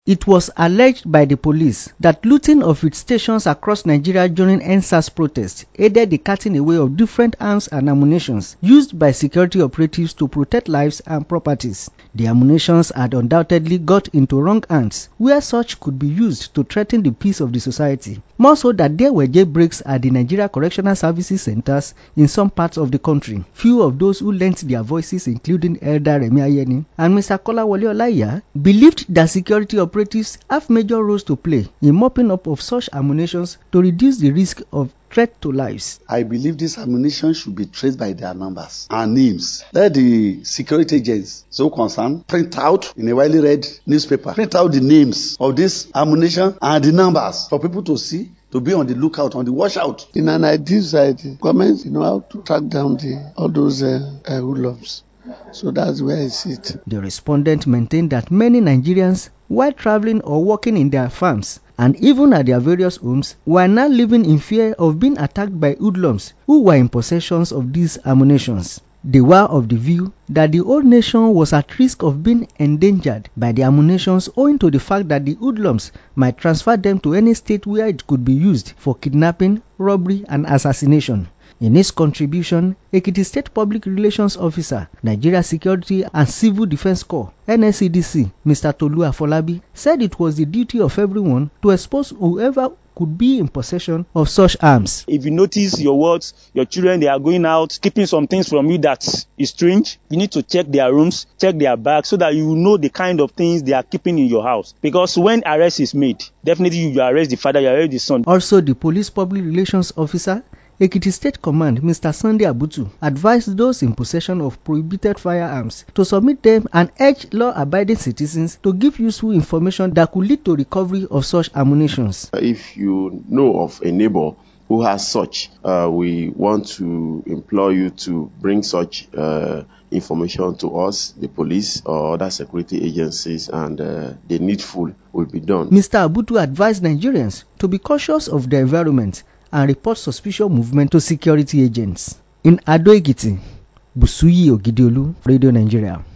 It was alleged by the police that looting of its stations across Nigeria during EndSARS protests aided the carting away of different arms and ammunition used by security operatives to protect lives and properties. The ammunition had undoubtedly got into wrong hands, where such could be used to threaten the peace of the society. More so that there were jailbreaks at the Nigeria Correctional Services Centers in some parts of the country. Few of those who lent their voices, including Elder Remi Ayeni and Mr. Kolawole Olaiya, believed that security operatives have major roles to play in mopping up of such ammunition to reduce the risk of threat to lives. I believe this ammunition should be traced by their numbers and names. Let the security agents so concerned print out in a widely read newspaper, print out the names of this ammunition and the numbers for people to see, to be on the lookout, on the watch out. In an ideal society, governments know how to track down all those hoodlums. So that's where I see it. The respondent maintained that many Nigerians, while traveling or working in their farms and even at their various homes, were now living in fear of being attacked by hoodlums who were in possession of these ammunitions. They were of the view that the whole nation was at risk of being endangered by the ammunitions owing to the fact that the hoodlums might transfer them to any state where it could be used for kidnapping, robbery and assassination. In his contribution, Ekiti State Public Relations Officer, Nigeria Security and Civil Defense Corps, NSCDC, Mr. Tolu Afolabi, said it was the duty of everyone to expose whoever could be in possession of such arms. If you notice your children, they are going out, keeping some things from you that is strange, you need to check their rooms, check their bags, so that you know the kind of things they are keeping in your house. Because when arrest is made, definitely you arrest the father, you arrest the son. Also, the Police Public Relations Officer, Ekiti State Command, Mr. Sunday Abutu, advised those in possession of prohibited firearms to submit them and urged law-abiding citizens to give useful information that could lead to recovery of such ammunition. If you know of a neighbor who has such, we want to implore you to bring such information to us, the police or other security agencies, and the needful will be done. Mr. Abutu advised Nigerians to be cautious of their environment and report suspicious movement to security agents. In Ado Ekiti, Busuyi Ogidiolu, Radio Nigeria.